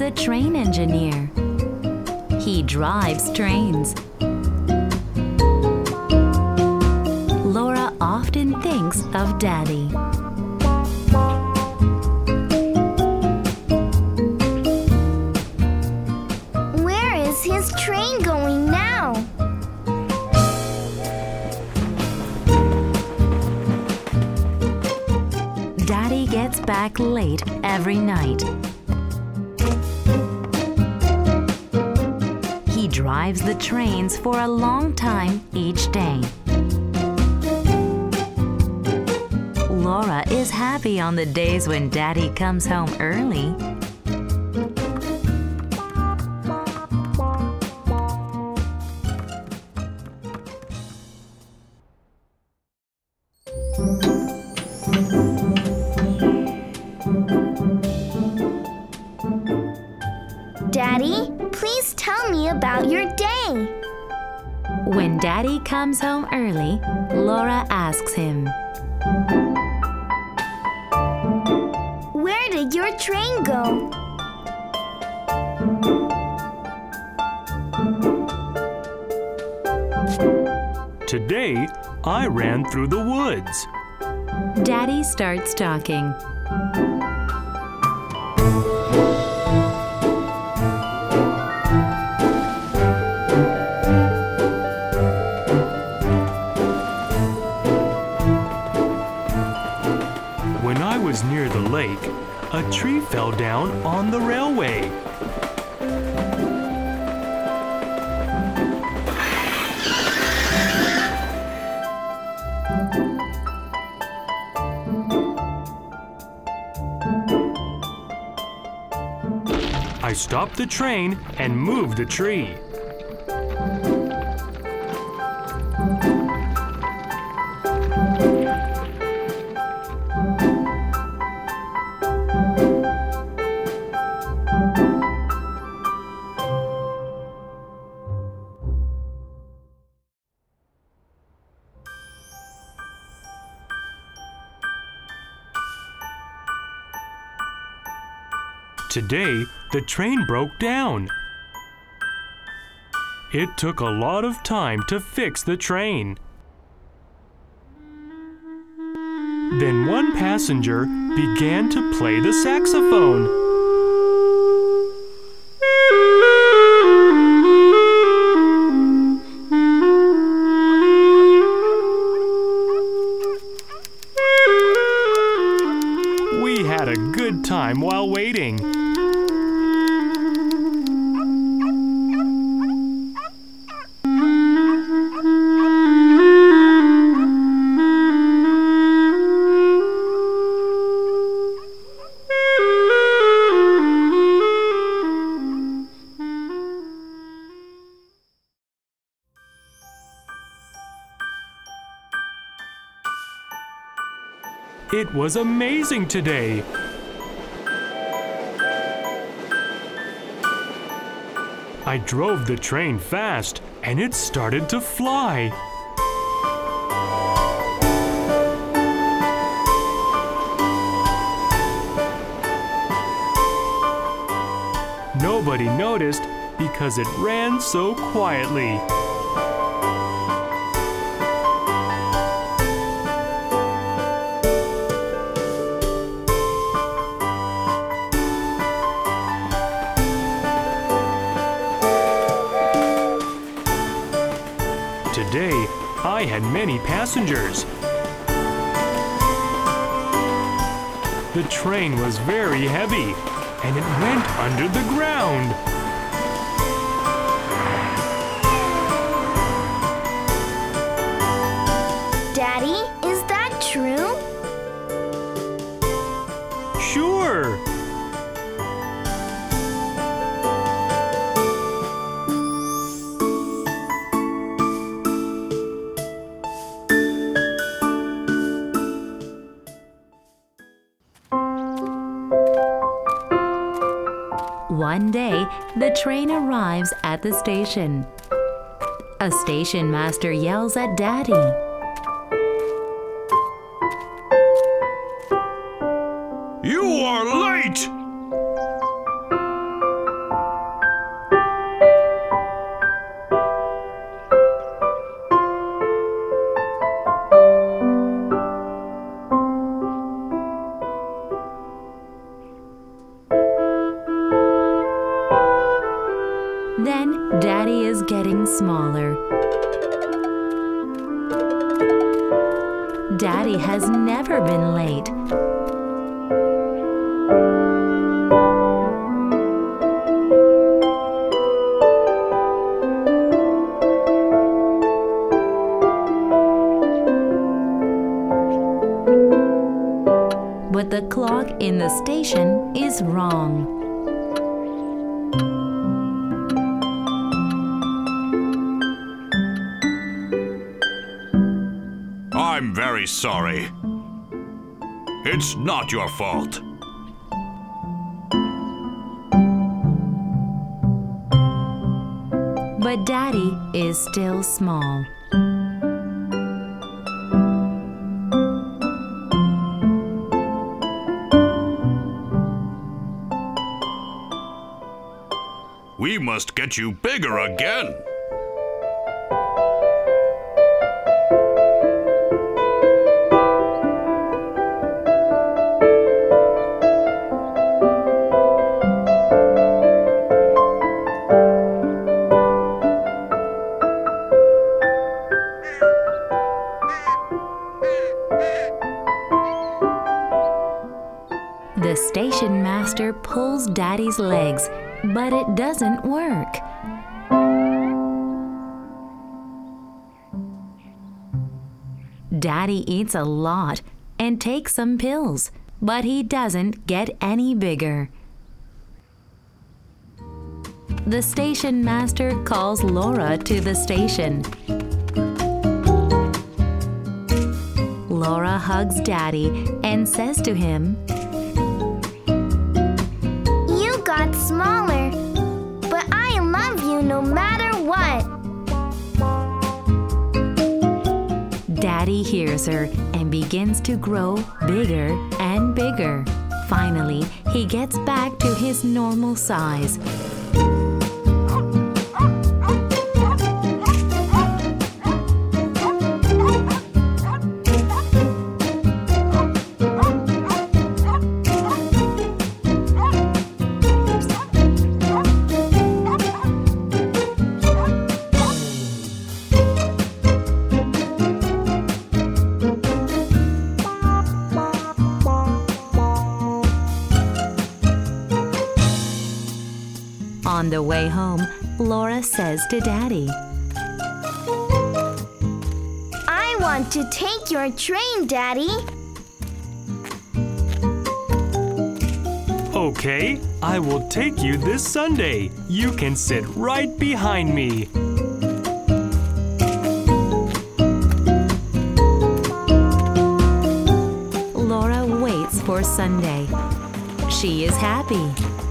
is a train engineer. He drives trains. Laura often thinks of Daddy. Where is his train going now? Daddy gets back late every night. He drives the trains for a long time each day. Laura is happy on the days when Daddy comes home early. Daddy, please tell me about your day. When Daddy comes home early, Laura asks him, Where did your train go? Today, I ran through the woods. Daddy starts talking. When I was near the lake, a tree fell down on the railway. I stopped the train and moved the tree. Today, the train broke down. It took a lot of time to fix the train. Then one passenger began to play the saxophone. We had a good time while waiting. It was amazing today. I drove the train fast and it started to fly. Nobody noticed because it ran so quietly. Today, I had many passengers. The train was very heavy, and it went under the ground. Daddy, is that true? Sure. One day, the train arrives at the station. A station master yells at Daddy. You are late! smaller. Daddy has never been late. But the clock in the station is wrong. I'm very sorry. It's not your fault. But Daddy is still small. We must get you bigger again. The station master pulls Daddy's legs, but it doesn't work. Daddy eats a lot and takes some pills, but he doesn't get any bigger. The station master calls Laura to the station. Laura hugs Daddy and says to him, You got smaller, but I love you no matter what. Daddy hears her and begins to grow bigger and bigger. Finally, he gets back to his normal size. On the way home, Laura says to Daddy, I want to take your train, Daddy. Okay, I will take you this Sunday. You can sit right behind me. Laura waits for Sunday. She is happy.